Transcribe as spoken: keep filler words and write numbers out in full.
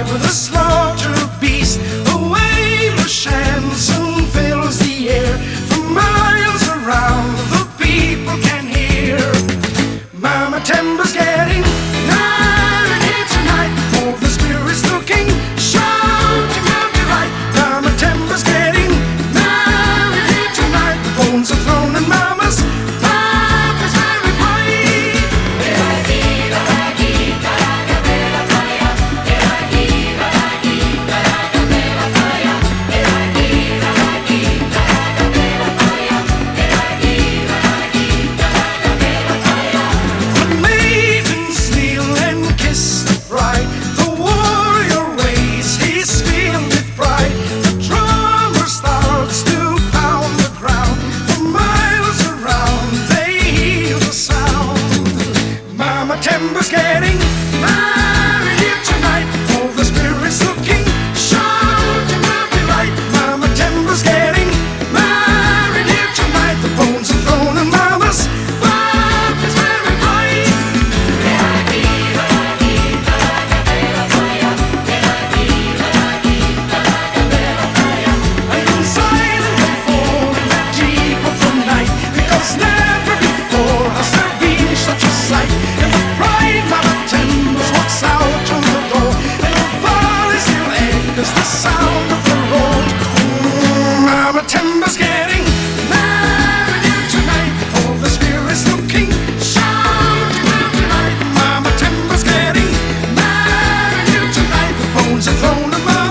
with a slaughter beast. A wave of shanson fills the air. For miles around the people can hear Mama Timber's getting married here tonight. All the spirits looking, shouting out delight. Mama Timber's getting married here tonight. The bones are thrown in Mama's love is very bright. The maidens kneel and kiss the bride. The warrior waves his field with pride. The drummer starts to pound the ground. For miles around they hear the sound. Mama Timber's getting married here tonight. All the spirits looking, shouting out delight. Mama Timber's getting married here tonight. The bones are thrown in Mama's love is very bright. And in silent and falling that deep of the night, because never before has there been such a sight. And the bride, Mama Timbers, walks out on the door, and the valley still echoes the sound of the road. Mm, Mama Timbers getting married here tonight. All the spirits looking, shouting out delight. Mama Timbers getting married here tonight. The bones are thrown in my